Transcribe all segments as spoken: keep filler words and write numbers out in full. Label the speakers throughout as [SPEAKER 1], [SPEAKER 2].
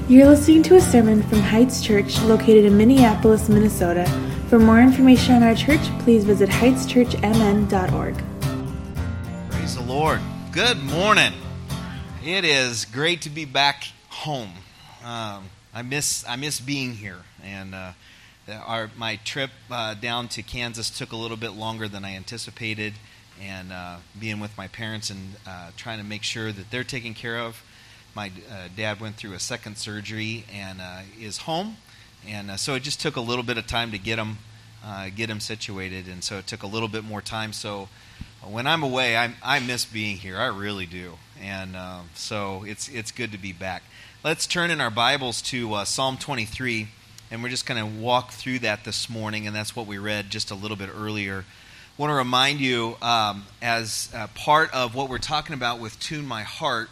[SPEAKER 1] You're listening to a sermon from Heights Church located in Minneapolis, Minnesota. For more information on our church, please visit heights church m n dot org.
[SPEAKER 2] Praise the Lord. Good morning. It is great to be back home. Um, I miss I miss being here, and uh, our my trip uh, down to Kansas took a little bit longer than I anticipated, and uh, being with my parents and uh, trying to make sure that they're taken care of. My uh, dad went through a second surgery and uh, is home, and uh, so it just took a little bit of time to get him uh, get him situated, and so it took a little bit more time. So when I'm away, I I miss being here. I really do, and uh, so it's it's good to be back. Let's turn in our Bibles to uh, Psalm twenty-three, and we're just going to walk through that this morning, and that's what we read just a little bit earlier. I want to remind you, um, as uh, part of what we're talking about with Tune My Heart,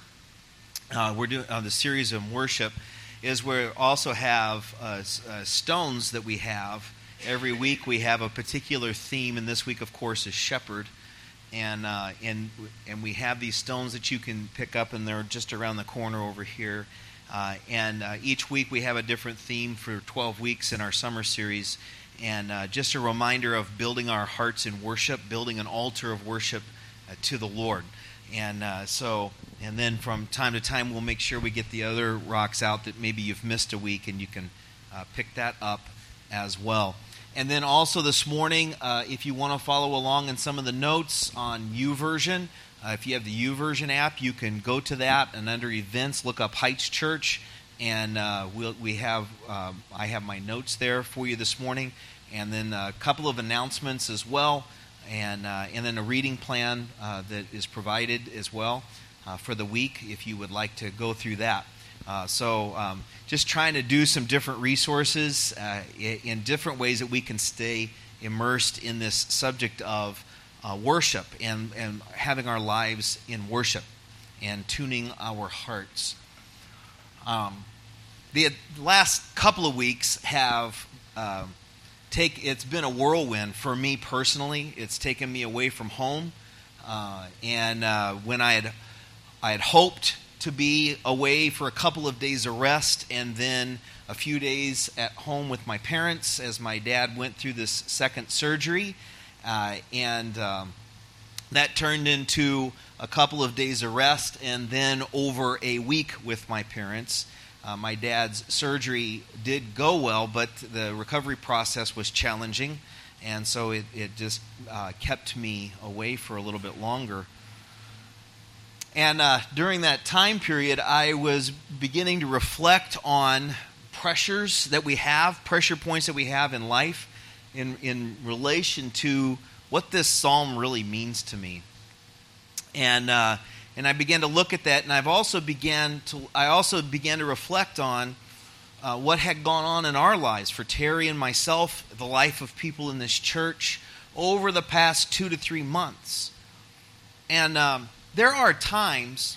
[SPEAKER 2] Uh, we're doing uh, the series of worship, is we also have uh, uh, stones that we have. Every week we have a particular theme, and this week, of course, is Shepherd. And uh, and and we have these stones that you can pick up, and they're just around the corner over here. Uh, and uh, each week we have a different theme for twelve weeks in our summer series. And uh, just a reminder of building our hearts in worship, building an altar of worship uh, to the Lord. And uh, so, and then from time to time, we'll make sure we get the other rocks out that maybe you've missed a week, and you can uh, pick that up as well. And then also this morning, uh, if you want to follow along in some of the notes on YouVersion, uh, if you have the YouVersion app, you can go to that, and under events, look up Heights Church, and uh, we'll, we have um, I have my notes there for you this morning, and then a couple of announcements as well. And uh, and then a reading plan uh, that is provided as well uh, for the week if you would like to go through that. Uh, so um, just trying to do some different resources uh, in different ways that we can stay immersed in this subject of uh, worship and, and having our lives in worship and tuning our hearts. Um, the last couple of weeks have... Uh, Take, it's been a whirlwind for me personally. It's taken me away from home, uh, and uh, when I had I had hoped to be away for a couple of days of rest, and then a few days at home with my parents as my dad went through this second surgery, uh, and um, that turned into a couple of days of rest, and then over a week with my parents. Uh, my dad's surgery did go well, but the recovery process was challenging, and so it, it just uh, kept me away for a little bit longer. And uh, during that time period, I was beginning to reflect on pressures that we have, pressure points that we have in life in, in relation to what this psalm really means to me. And uh And I began to look at that, and I've also began to. I also began to reflect on uh, what had gone on in our lives for Terry and myself, the life of people in this church over the past two to three months. And um, there are times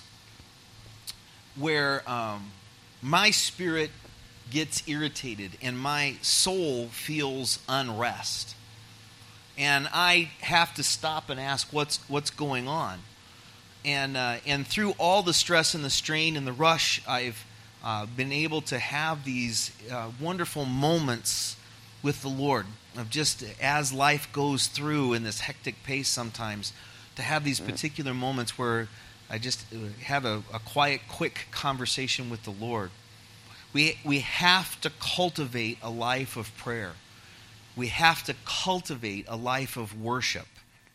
[SPEAKER 2] where um, my spirit gets irritated and my soul feels unrest, and I have to stop and ask, "What's what's going on?" And uh, and through all the stress and the strain and the rush, I've uh, been able to have these uh, wonderful moments with the Lord of just as life goes through in this hectic pace sometimes, to have these particular moments where I just have a, a quiet, quick conversation with the Lord. We we have to cultivate a life of prayer. We have to cultivate a life of worship.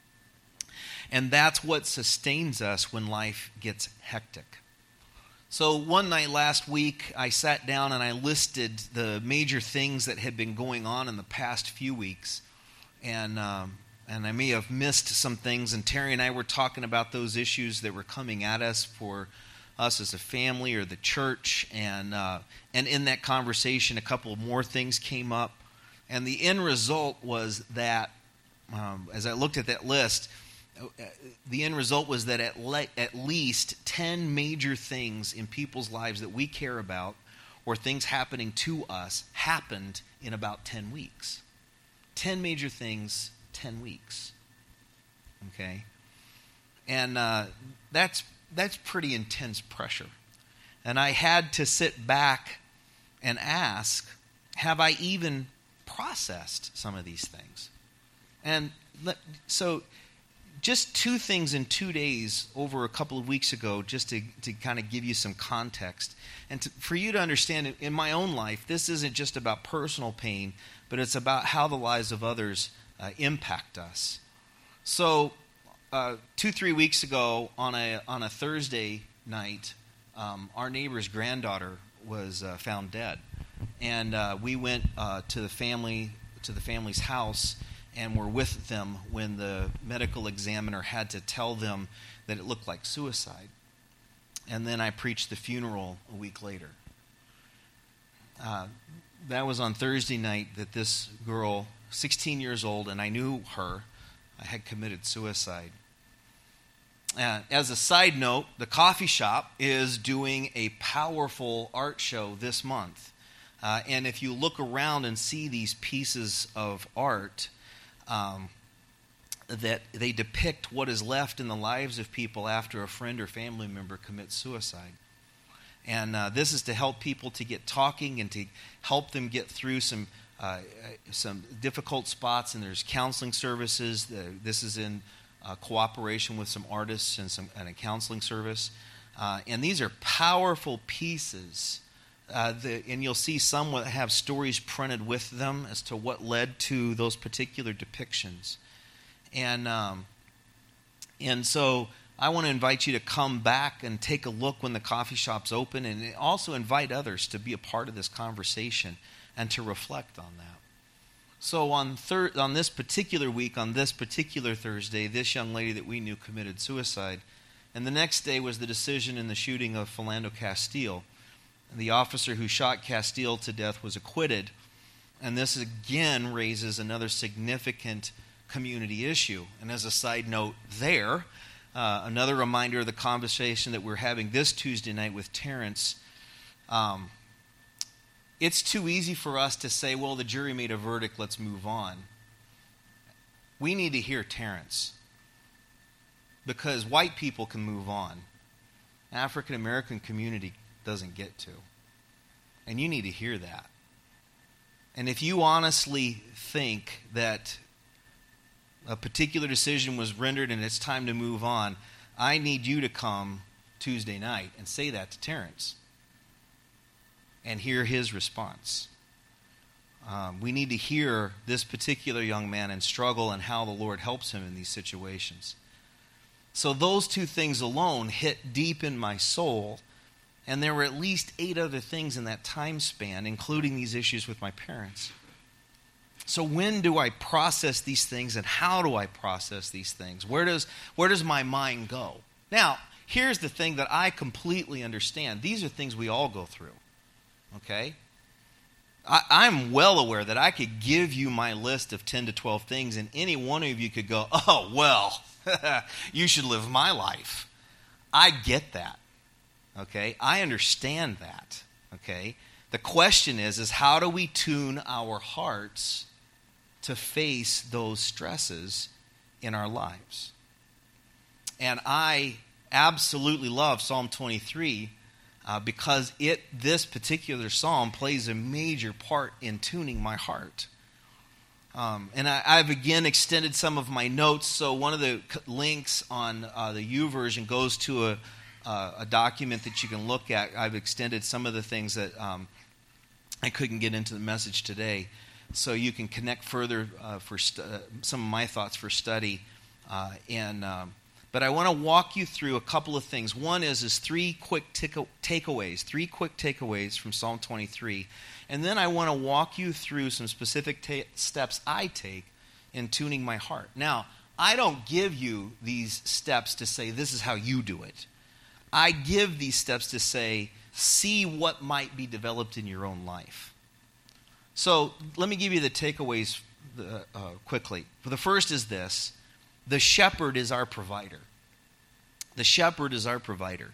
[SPEAKER 2] And that's what sustains us when life gets hectic. So one night last week, I sat down and I listed the major things that had been going on in the past few weeks. And um, and I may have missed some things. And Terry and I were talking about those issues that were coming at us for us as a family or the church. And, uh, and in that conversation, a couple more things came up. And the end result was that, um, as I looked at that list, the end result was that at, le- at least ten major things in people's lives that we care about, or things happening to us, happened in about ten weeks. ten major things, ten weeks. Okay? And uh, that's that's pretty intense pressure. And I had to sit back and ask, have I even processed some of these things? And let, so just two things in two days over a couple of weeks ago, just to, to kind of give you some context. And to, for you to understand, in my own life, this isn't just about personal pain, but it's about how the lives of others uh, impact us. So uh, two, three weeks ago on a on a Thursday night, um, our neighbor's granddaughter was uh, found dead. And uh, we went uh, to the family to the family's house and were with them when the medical examiner had to tell them that it looked like suicide. And then I preached the funeral a week later. Uh, that was on Thursday night that this girl, sixteen years old, and I knew her, had committed suicide. Uh, as a side note, the coffee shop is doing a powerful art show this month. Uh, and if you look around and see these pieces of art, um, that they depict what is left in the lives of people after a friend or family member commits suicide. And uh, this is to help people to get talking and to help them get through some uh, some difficult spots. And there's counseling services. Uh, this is in uh, cooperation with some artists and some and a counseling service. Uh, and these are powerful pieces. Uh, the, and you'll see some that have stories printed with them as to what led to those particular depictions. And um, and so I want to invite you to come back and take a look when the coffee shop's open, and also invite others to be a part of this conversation and to reflect on that. So on thir- on this particular week, on this particular Thursday, this young lady that we knew committed suicide. And the next day was the decision in the shooting of Philando Castile. The officer who shot Castile to death was acquitted. And this again raises another significant community issue. And as a side note there, uh, another reminder of the conversation that we're having this Tuesday night with Terrence. Um, it's too easy for us to say, well, the jury made a verdict, let's move on. We need to hear Terrence. Because white people can move on. African American community doesn't get to. And you need to hear that. And if you honestly think that a particular decision was rendered and it's time to move on, I need you to come Tuesday night and say that to Terrence and hear his response. Um, we need to hear this particular young man and struggle and how the Lord helps him in these situations. So those two things alone hit deep in my soul. And there were at least eight other things in that time span, including these issues with my parents. So when do I process these things, and how do I process these things? Where does, where does my mind go? Now, here's the thing that I completely understand. These are things we all go through. Okay? I, I'm well aware that I could give you my list of ten to twelve things, and any one of you could go, oh, well, you should live my life. I get that. Okay, I understand that. Okay, the question is, is how do we tune our hearts to face those stresses in our lives? And I absolutely love Psalm twenty-three uh, because it, this particular psalm plays a major part in tuning my heart. Um, and I, I've again extended some of my notes. So one of the links on uh, the YouVersion goes to a Uh, a document that you can look at. I've extended some of the things that um, I couldn't get into the message today, so you can connect further uh, for stu- uh, some of my thoughts for study. Uh, and um, but I want to walk you through a couple of things. One is is three quick tic- takeaways, three quick takeaways from Psalm twenty-three, and then I want to walk you through some specific ta- steps I take in tuning my heart. Now, I don't give you these steps to say this is how you do it. I give these steps to say, see what might be developed in your own life. So let me give you the takeaways uh, uh, quickly. The first is this: the shepherd is our provider. The shepherd is our provider.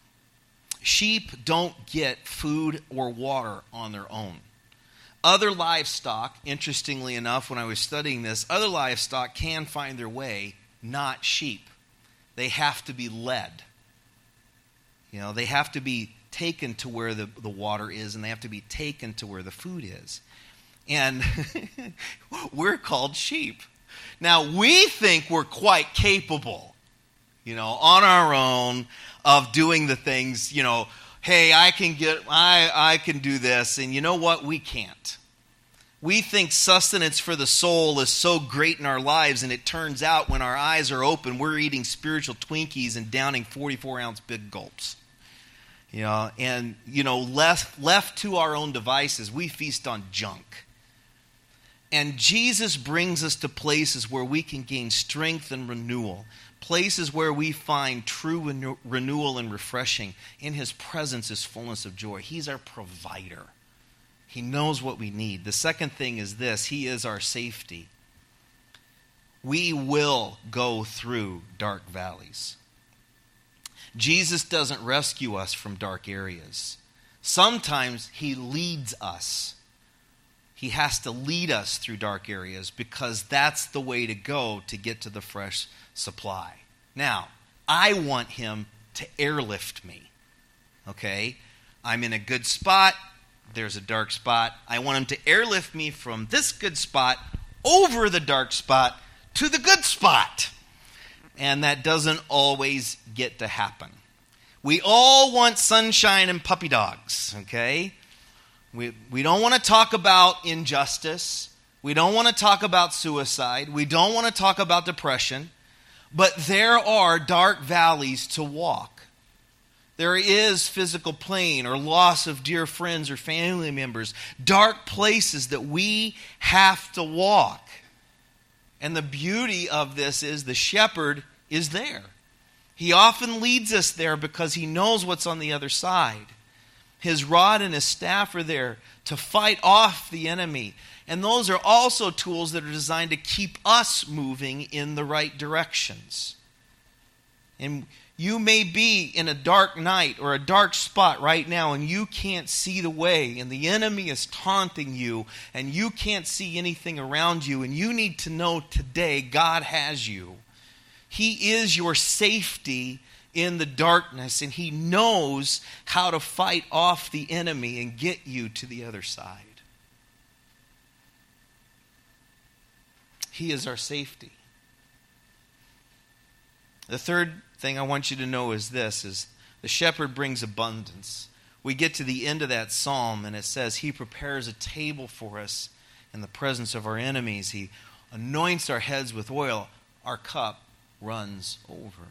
[SPEAKER 2] Sheep don't get food or water on their own. Other livestock, interestingly enough, when I was studying this, other livestock can find their way, not sheep. They have to be led. You know, they have to be taken to where the, the water is, and they have to be taken to where the food is. And we're called sheep. Now, we think we're quite capable, you know, on our own of doing the things, you know, hey, I can get, I, I can do this. And you know what? We can't. We think sustenance for the soul is so great in our lives, and it turns out when our eyes are open, we're eating spiritual Twinkies and downing forty-four ounce big gulps. You know, and, you know, left, left to our own devices, we feast on junk. And Jesus brings us to places where we can gain strength and renewal, places where we find true renew- renewal and refreshing. In His presence is fullness of joy. He's our provider. He knows what we need. The second thing is this: He is our safety. We will go through dark valleys. Jesus doesn't rescue us from dark areas. Sometimes He leads us. He has to lead us through dark areas because that's the way to go to get to the fresh supply. Now, I want Him to airlift me. Okay? I'm in a good spot. There's a dark spot. I want Him to airlift me from this good spot over the dark spot to the good spot. And that doesn't always get to happen. We all want sunshine and puppy dogs, okay? We, we don't want to talk about injustice. We don't want to talk about suicide. We don't want to talk about depression. But there are dark valleys to walk. There is physical pain or loss of dear friends or family members. Dark places that we have to walk. And the beauty of this is the shepherd is there. He often leads us there because He knows what's on the other side. His rod and His staff are there to fight off the enemy. And those are also tools that are designed to keep us moving in the right directions. And you may be in a dark night or a dark spot right now, and you can't see the way, and the enemy is taunting you, and you can't see anything around you, and you need to know today God has you. He is your safety in the darkness, and He knows how to fight off the enemy and get you to the other side. He is our safety. The third thing I want you to know is this, is the shepherd brings abundance. We get to the end of that psalm, and it says, He prepares a table for us in the presence of our enemies. He anoints our heads with oil. Our cup runs over.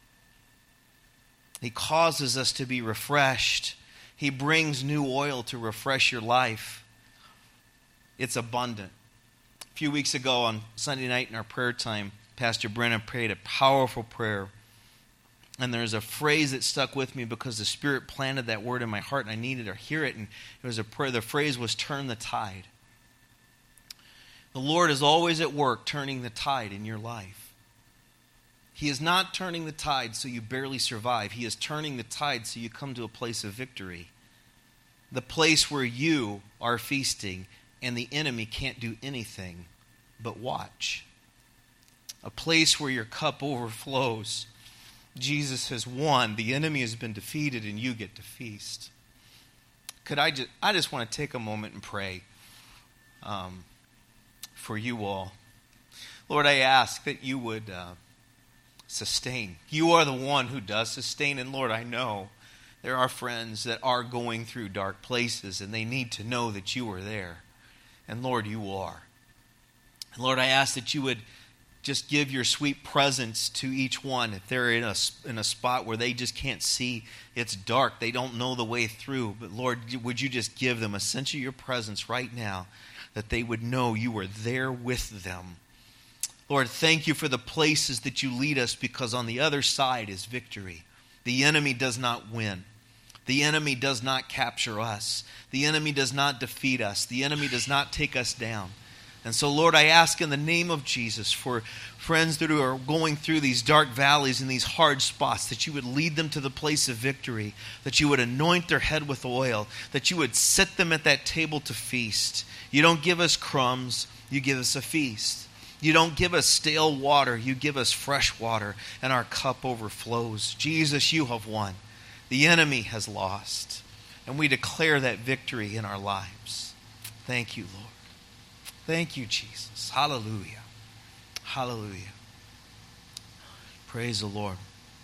[SPEAKER 2] He causes us to be refreshed. He brings new oil to refresh your life. It's abundant. A few weeks ago on Sunday night in our prayer time, Pastor Brennan prayed a powerful prayer. And there's a phrase that stuck with me because the Spirit planted that word in my heart and I needed to hear it. And it was a prayer. The phrase was, turn the tide. The Lord is always at work turning the tide in your life. He is not turning the tide so you barely survive. He is turning the tide so you come to a place of victory. The place where you are feasting and the enemy can't do anything but watch. A place where your cup overflows. Jesus has won. The enemy has been defeated and you get to feast. Could I just, I just want to take a moment and pray um, for you all. Lord, I ask that you would uh, sustain. You are the one who does sustain. And Lord, I know there are friends that are going through dark places and they need to know that you are there. And Lord, you are. And Lord, I ask that you would just give your sweet presence to each one. If they're in a, in a spot where they just can't see, it's dark, they don't know the way through. But Lord, would you just give them a sense of your presence right now, that they would know you are there with them. Lord, thank you for the places that you lead us, because on the other side is victory. The enemy does not win. The enemy does not capture us. The enemy does not defeat us. The enemy does not take us down. And so, Lord, I ask in the name of Jesus for friends that are going through these dark valleys and these hard spots, that you would lead them to the place of victory, that you would anoint their head with oil, that you would sit them at that table to feast. You don't give us crumbs, you give us a feast. You don't give us stale water, you give us fresh water, and our cup overflows. Jesus, you have won. The enemy has lost. And we declare that victory in our lives. Thank you, Lord. Thank you, Jesus. Hallelujah. Hallelujah. Praise the Lord.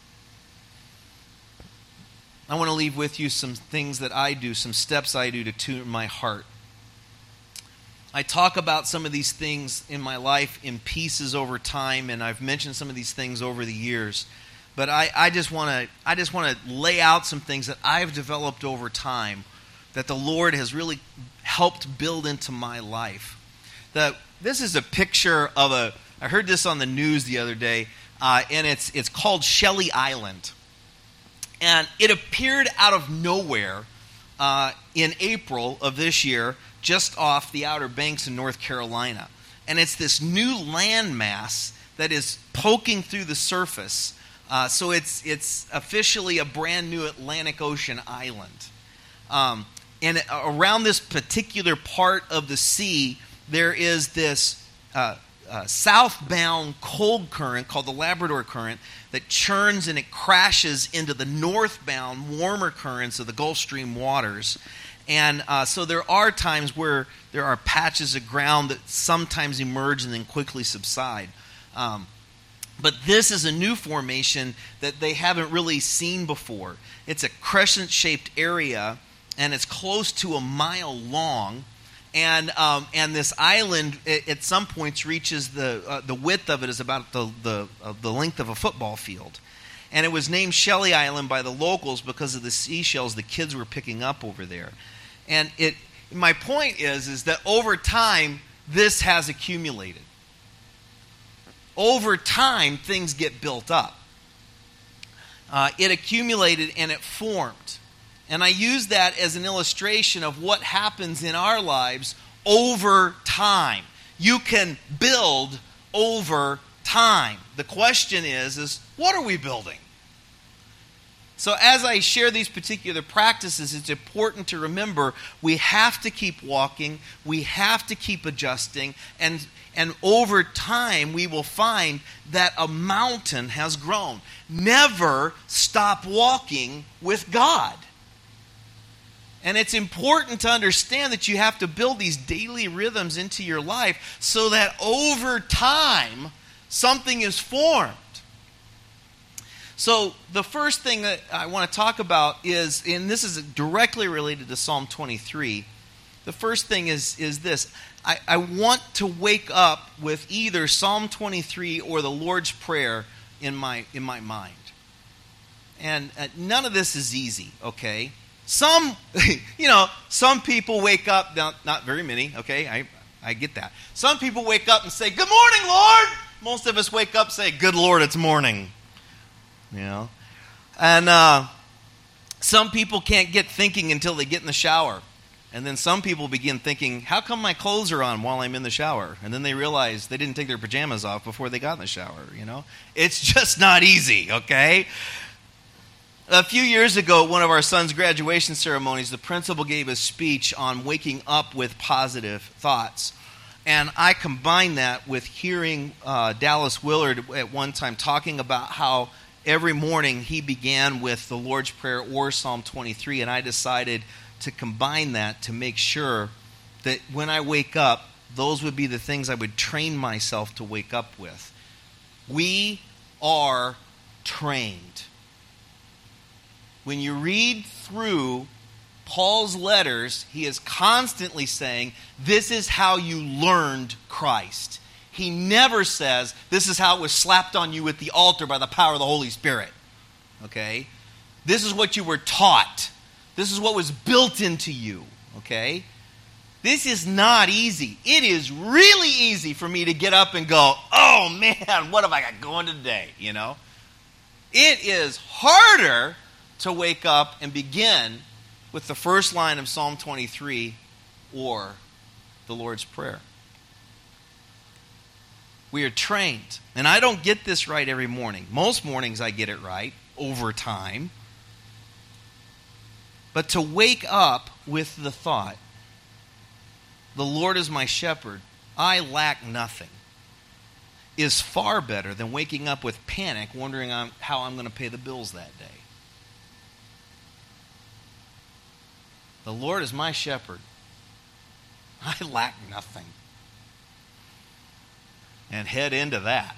[SPEAKER 2] I want to leave with you some things that I do, some steps I do to tune my heart. I talk about some of these things in my life in pieces over time, and I've mentioned some of these things over the years. But I, I just want to I just want to lay out some things that I've developed over time that the Lord has really helped build into my life. The, this is a picture of a, I heard this on the news the other day, uh, and it's it's called Shelly Island. And it appeared out of nowhere uh, in April of this year, just off the Outer Banks in North Carolina. And it's this new landmass that is poking through the surface. Uh, so it's it's officially a brand new Atlantic Ocean island. Um, and around this particular part of the sea, there is this uh, uh, southbound cold current called the Labrador Current that churns and it crashes into the northbound warmer currents of the Gulf Stream waters. And uh, so there are times where there are patches of ground that sometimes emerge and then quickly subside. Um, But this is a new formation that they haven't really seen before. It's a crescent-shaped area, and it's close to a mile long. And um, and this island, it, at some points, reaches the uh, the width of it is about the the uh, the length of a football field. And it was named Shelly Island by the locals because of the seashells the kids were picking up over there. And it my point is is that over time this has accumulated. Over time, things get built up. Uh, it accumulated and it formed. And I use that as an illustration of what happens in our lives over time. You can build over time. The question is, is what are we building? So as I share these particular practices, it's important to remember we have to keep walking, we have to keep adjusting, and And over time, we will find that a mountain has grown. Never stop walking with God. And it's important to understand that you have to build these daily rhythms into your life so that over time, something is formed. So the first thing that I want to talk about is, and this is directly related to Psalm twenty-three, the first thing is, is this. I, I want to wake up with either Psalm twenty-three or the Lord's Prayer in my in my mind. And uh, none of this is easy, okay? Some, you know, some people wake up, not, not very many, okay? I, I get that. Some people wake up and say, "Good morning, Lord!" Most of us wake up and say, "Good Lord, it's morning." You know? And uh, some people can't get thinking until they get in the shower. And then some people begin thinking, how come my clothes are on while I'm in the shower? And then they realize they didn't take their pajamas off before they got in the shower, you know? It's just not easy, okay? A few years ago, at one of our son's graduation ceremonies, the principal gave a speech on waking up with positive thoughts. And I combined that with hearing uh, Dallas Willard at one time talking about how every morning he began with the Lord's Prayer or Psalm twenty-three, and I decided to combine that to make sure that when I wake up, those would be the things I would train myself to wake up with. We are trained. When you read through Paul's letters, he is constantly saying, this is how you learned Christ. He never says, this is how it was slapped on you at the altar by the power of the Holy Spirit. Okay? This is what you were taught. This is what was built into you, okay? This is not easy. It is really easy for me to get up and go, oh man, what have I got going today, you know? It is harder to wake up and begin with the first line of Psalm twenty-three or the Lord's Prayer. We are trained. And I don't get this right every morning. Most mornings I get it right over time. But to wake up with the thought, the Lord is my shepherd, I lack nothing, is far better than waking up with panic, wondering how I'm going to pay the bills that day. The Lord is my shepherd. I lack nothing. And head into that.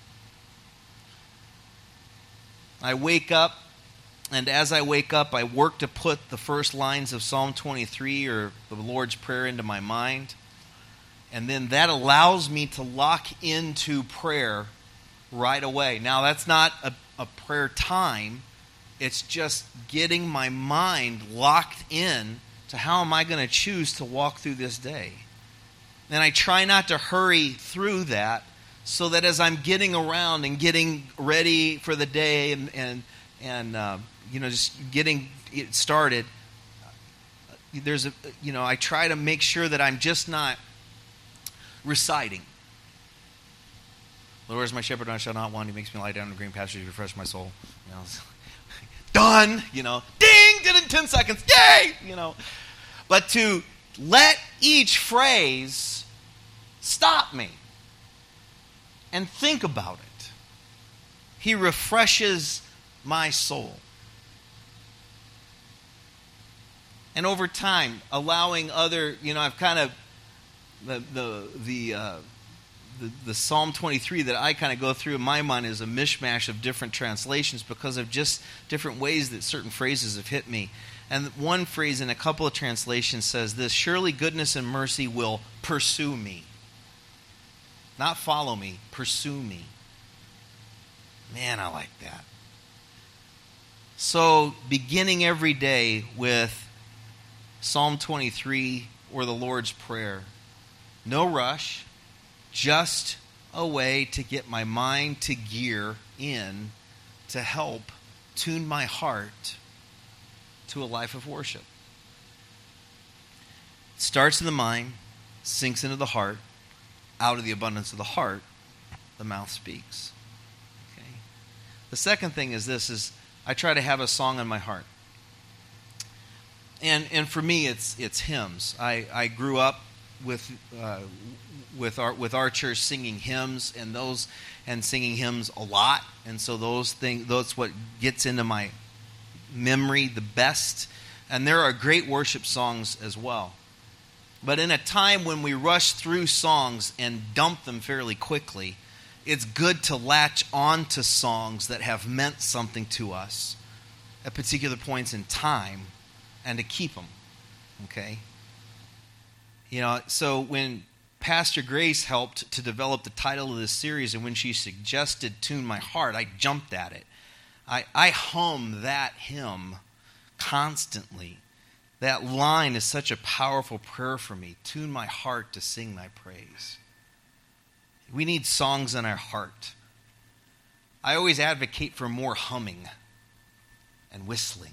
[SPEAKER 2] I wake up, and as I wake up, I work to put the first lines of Psalm twenty-three or the Lord's Prayer into my mind. And then that allows me to lock into prayer right away. Now, that's not a, a prayer time. It's just getting my mind locked in to how am I going to choose to walk through this day. And I try not to hurry through that so that as I'm getting around and getting ready for the day and, and, and uh, you know, just getting it started, there's a, you know, I try to make sure that I'm just not reciting. The Lord is my shepherd, and I shall not want. He makes me lie down in the green pastures, refresh my soul. You know, done. You know, ding, did it in ten seconds. Yay! You know, but to let each phrase stop me and think about it. He refreshes my soul. And over time, allowing other, you know, I've kind of the the the uh, the, the Psalm twenty-three that I kind of go through in my mind is a mishmash of different translations because of just different ways that certain phrases have hit me. And one phrase in a couple of translations says this: surely goodness and mercy will pursue me. Not follow me, pursue me. Man, I like that. So, beginning every day with Psalm twenty-three or the Lord's Prayer. No rush, just a way to get my mind to gear in to help tune my heart to a life of worship. It starts in the mind, sinks into the heart. Out of the abundance of the heart, the mouth speaks. Okay. The second thing is this: is I try to have a song in my heart. And and for me, it's it's hymns. I, I grew up with uh, with our with our church singing hymns and those and singing hymns a lot, and so those things that's what gets into my memory the best. And there are great worship songs as well. But in a time when we rush through songs and dump them fairly quickly, it's good to latch on to songs that have meant something to us at particular points in time and to keep them. Okay? You know, so when Pastor Grace helped to develop the title of this series, and when she suggested Tune My Heart, I jumped at it. I, I hum that hymn constantly. That line is such a powerful prayer for me. Tune my heart to sing thy praise. We need songs in our heart. I always advocate for more humming and whistling.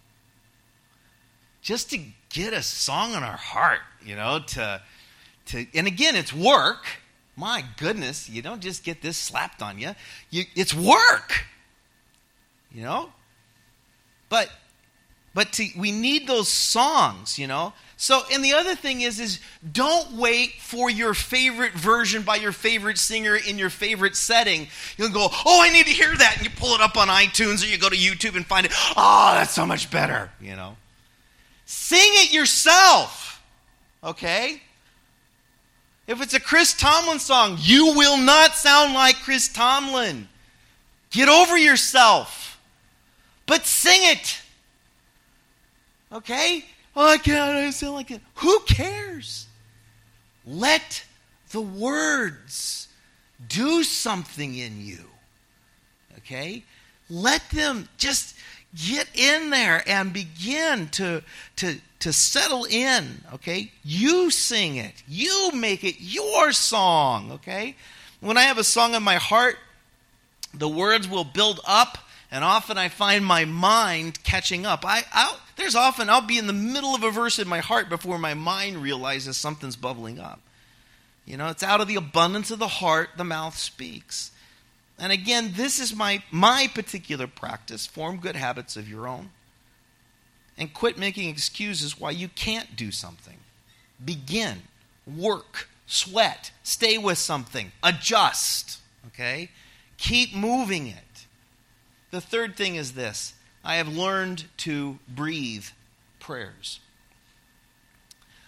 [SPEAKER 2] Just to get a song in our heart, you know, to, to and again, it's work. My goodness, you don't just get this slapped on you. you it's work, you know. But But to, we need those songs, you know. So, and the other thing is, is don't wait for your favorite version by your favorite singer in your favorite setting. You'll go, oh, I need to hear that. And you pull it up on iTunes or you go to YouTube and find it. Oh, that's so much better, you know. Sing it yourself, okay? If it's a Chris Tomlin song, you will not sound like Chris Tomlin. Get over yourself. But sing it. Okay? Oh, I can't, I sound like it. Who cares? Let the words do something in you. Okay? Let them just get in there and begin to, to, to settle in. Okay? You sing it. You make it your song. Okay? When I have a song in my heart, the words will build up. And often I find my mind catching up. I, I'll, there's often I'll be in the middle of a verse in my heart before my mind realizes something's bubbling up. You know, it's out of the abundance of the heart the mouth speaks. And again, this is my my particular practice. Form good habits of your own. And quit making excuses why you can't do something. Begin, work, sweat, stay with something, adjust. Okay? Keep moving it. The third thing is this: I have learned to breathe prayers.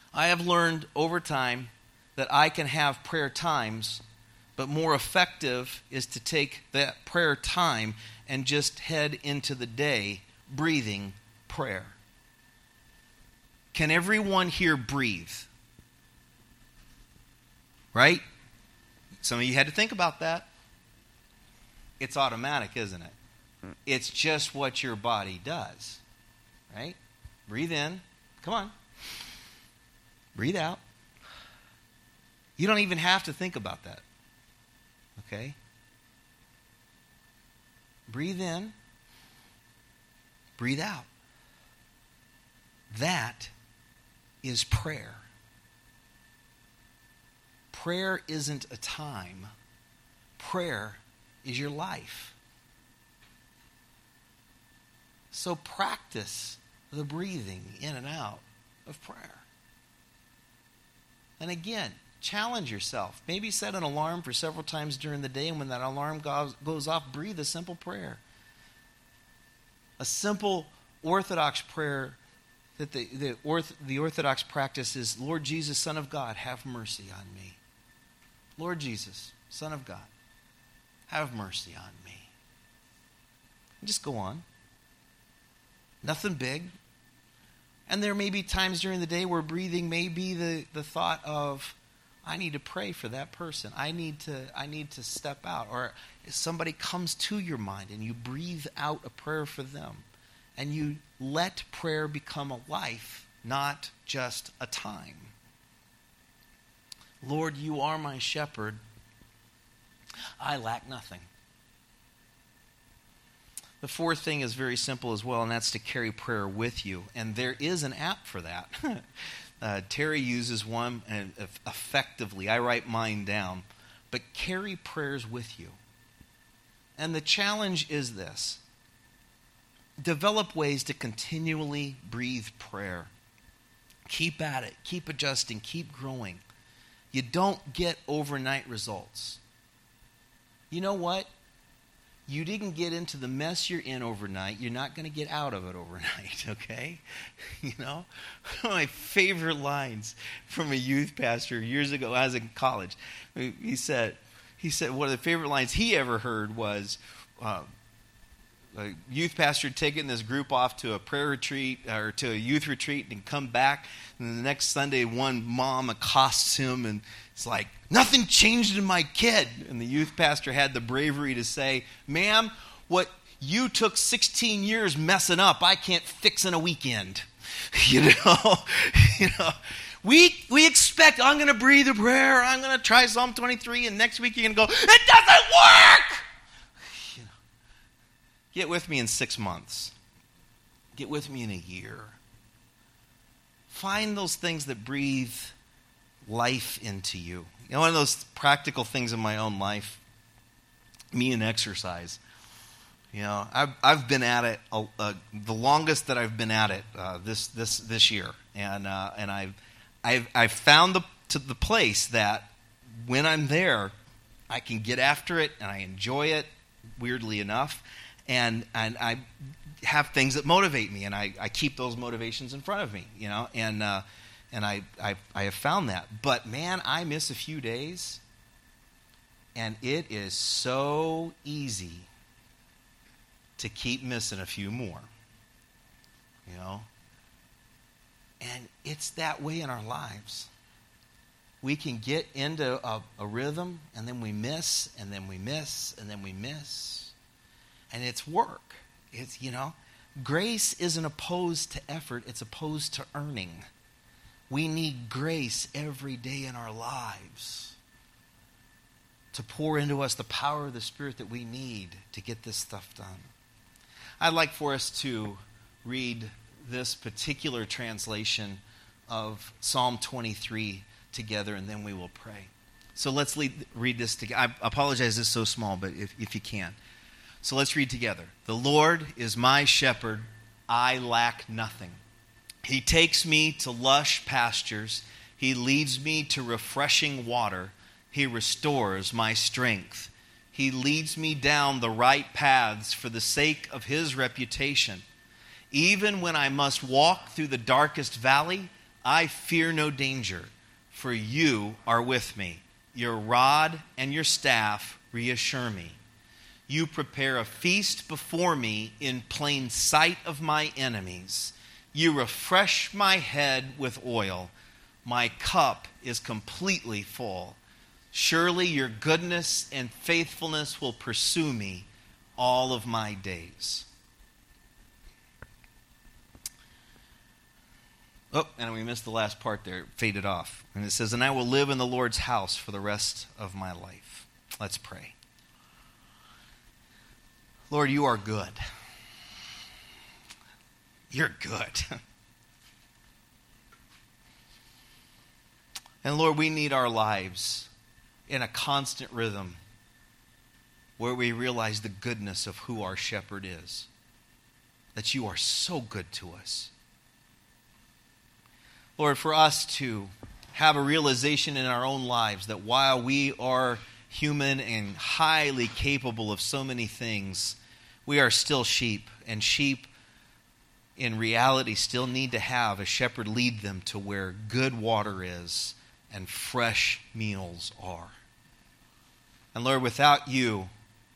[SPEAKER 2] I have learned over time that I can have prayer times, but more effective is to take that prayer time and just head into the day breathing prayer. Can everyone here breathe? Right? Some of you had to think about that. It's automatic, isn't it? It's just what your body does. Right? Breathe in. Come on. Breathe out. You don't even have to think about that. Okay? Breathe in. Breathe out. That is prayer. Prayer isn't a time. Prayer is your life. So practice the breathing in and out of prayer. And again, challenge yourself. Maybe set an alarm for several times during the day, and when that alarm goes, goes off, breathe a simple prayer. A simple Orthodox prayer that the, the, orth, the Orthodox practice is, Lord Jesus, Son of God, have mercy on me. Lord Jesus, Son of God, have mercy on me. And just go on. Nothing big. And there may be times during the day where breathing may be the, the thought of, I need to pray for that person. I need to I need to step out. Or if somebody comes to your mind and you breathe out a prayer for them. And you let prayer become a life, not just a time. Lord, you are my shepherd. I lack nothing. The fourth thing is very simple as well, and that's to carry prayer with you. And there is an app for that. uh, Terry uses one and effectively. I write mine down. But carry prayers with you. And the challenge is this. Develop ways to continually breathe prayer. Keep at it. Keep adjusting. Keep growing. You don't get overnight results. You know what? You didn't get into the mess you're in overnight. You're not going to get out of it overnight, okay? You know? One of my favorite lines from a youth pastor years ago, I was in college. He said, he said one of the favorite lines he ever heard was, uh, a youth pastor had taken this group off to a prayer retreat or to a youth retreat and come back. And the next Sunday, one mom accosts him and it's like, nothing changed in my kid. And the youth pastor had the bravery to say, ma'am, what you took sixteen years messing up, I can't fix in a weekend. You know, you know. We we expect, I'm going to breathe a prayer, I'm going to try Psalm twenty-three, and next week you're going to go, it doesn't work! You know, get with me in six months. Get with me in a year. Find those things that breathe life into you. You know, one of those practical things in my own life, me and exercise. You know, I've I've been at it uh, uh, the longest that I've been at it uh, this this this year, and uh, and I've I've I've found the to the place that when I'm there, I can get after it and I enjoy it. Weirdly enough, and and I have things that motivate me, and I, I keep those motivations in front of me. You know, and uh, and I, I I have found that. But man, I miss a few days, and it is so easy to keep missing a few more, you know? And it's that way in our lives. We can get into a, a rhythm, and then we miss, and then we miss, and then we miss. And it's work. It's, you know, grace isn't opposed to effort, it's opposed to earning. We need grace every day in our lives to pour into us the power of the Spirit that we need to get this stuff done. I'd like for us to read this particular translation of Psalm twenty-three together, and then we will pray. So let's lead, read this together. I apologize it's so small, but if, if you can. So let's read together. The Lord is my shepherd, I lack nothing. He takes me to lush pastures. He leads me to refreshing water. He restores my strength. He leads me down the right paths for the sake of His reputation. Even when I must walk through the darkest valley, I fear no danger, for you are with me. Your rod and your staff reassure me. You prepare a feast before me in plain sight of my enemies. You refresh my head with oil. My cup is completely full. Surely your goodness and faithfulness will pursue me all of my days. Oh, and we missed the last part there. It faded off. And it says, and I will live in the Lord's house for the rest of my life. Let's pray. Lord, you are good. You're good. And Lord, we need our lives in a constant rhythm where we realize the goodness of who our shepherd is. That you are so good to us. Lord, for us to have a realization in our own lives that while we are human and highly capable of so many things, we are still sheep, and sheep in reality still need to have a shepherd lead them to where good water is and fresh meals are. And Lord, without you,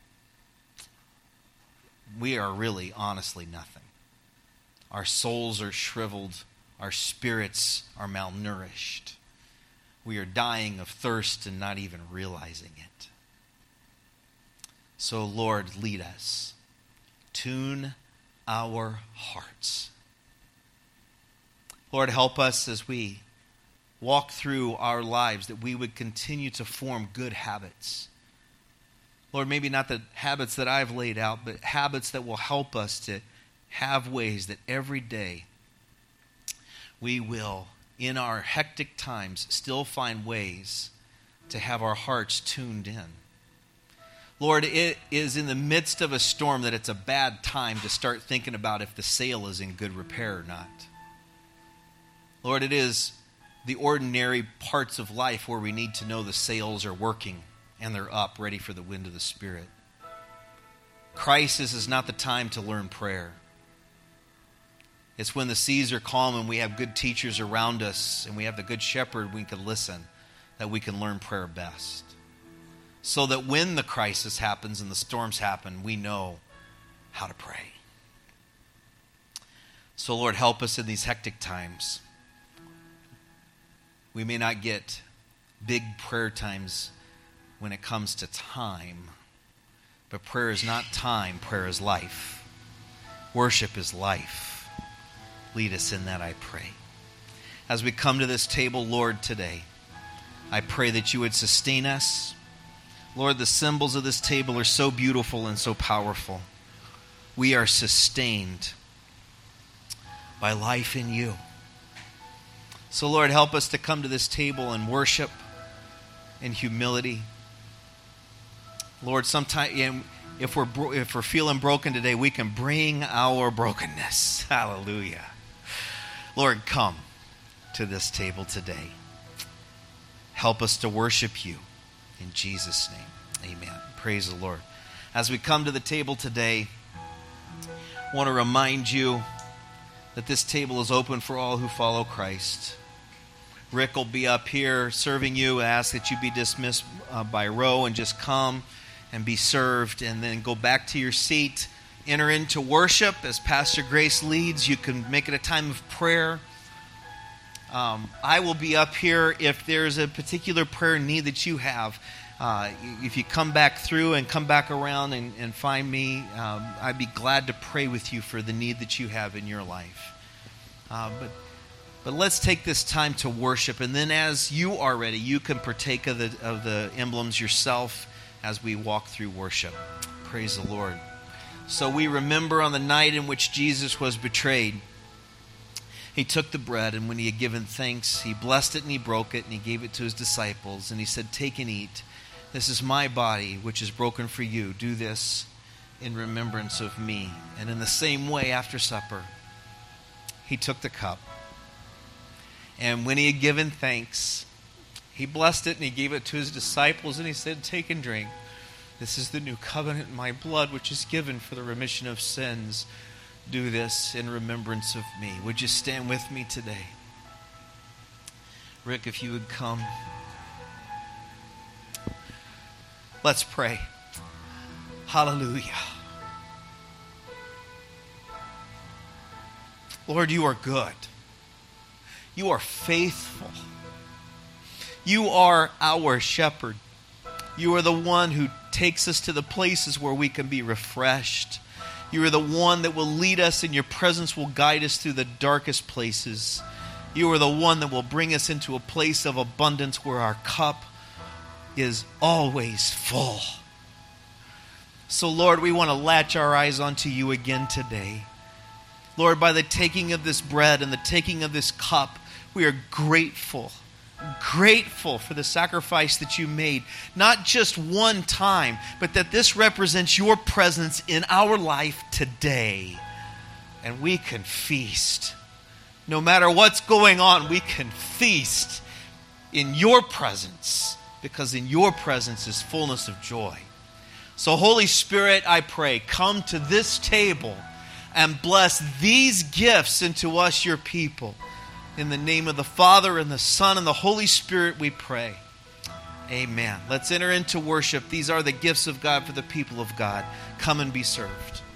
[SPEAKER 2] we are really honestly nothing. Our souls are shriveled. Our spirits are malnourished. We are dying of thirst and not even realizing it. So, Lord, lead us. Tune our hearts. Lord, help us as we walk through our lives that we would continue to form good habits. Lord, maybe not the habits that I've laid out, but habits that will help us to have ways that every day we will, in our hectic times, still find ways to have our hearts tuned in. Lord, it is in the midst of a storm that it's a bad time to start thinking about if the sail is in good repair or not. Lord, it is the ordinary parts of life where we need to know the sails are working and they're up, ready for the wind of the Spirit. Crisis is not the time to learn prayer. It's when the seas are calm and we have good teachers around us and we have the good shepherd we can listen that we can learn prayer best. So that when the crisis happens and the storms happen, we know how to pray. So Lord, help us in these hectic times. We may not get big prayer times when it comes to time, but prayer is not time, prayer is life. Worship is life. Lead us in that, I pray. As we come to this table, Lord, today, I pray that you would sustain us. Lord, the symbols of this table are so beautiful and so powerful. We are sustained by life in you. So, Lord, help us to come to this table and worship in humility. Lord, sometimes if we're bro- if we're feeling broken today, we can bring our brokenness. Hallelujah. Lord, come to this table today. Help us to worship you. In Jesus' name, amen. Praise the Lord. As we come to the table today, I want to remind you that this table is open for all who follow Christ. Rick will be up here serving you. I ask that you be dismissed uh, by row and just come and be served and then go back to your seat. Enter into worship as Pastor Grace leads. You can make it a time of prayer. Um, I will be up here if there's a particular prayer need that you have. Uh, if you come back through and come back around and, and find me, um, I'd be glad to pray with you for the need that you have in your life. Uh, but but let's take this time to worship, and then as you are ready, you can partake of the of the emblems yourself as we walk through worship. Praise the Lord. So we remember on the night in which Jesus was betrayed, he took the bread, and when he had given thanks, he blessed it and he broke it and he gave it to his disciples. And he said, "Take and eat. This is my body, which is broken for you. Do this in remembrance of me." And in the same way, after supper, he took the cup. And when he had given thanks, he blessed it and he gave it to his disciples. And he said, "Take and drink. This is the new covenant in my blood, which is given for the remission of sins. Do this in remembrance of me." Would you stand with me today? Rick, if you would come. Let's pray. Hallelujah. Lord, you are good. You are faithful. You are our shepherd. You are the one who takes us to the places where we can be refreshed. You are the one that will lead us, and your presence will guide us through the darkest places. You are the one that will bring us into a place of abundance where our cup is always full. So, Lord, we want to latch our eyes onto you again today. Lord, by the taking of this bread and the taking of this cup, we are grateful. Grateful for the sacrifice that you made, not just one time, but that this represents your presence in our life today. And we can feast. No matter what's going on, we can feast in your presence, because in your presence is fullness of joy. So Holy Spirit, I pray, come to this table and bless these gifts into us, your people. In the name of the Father, and the Son, and the Holy Spirit, we pray. Amen. Let's enter into worship. These are the gifts of God for the people of God. Come and be served.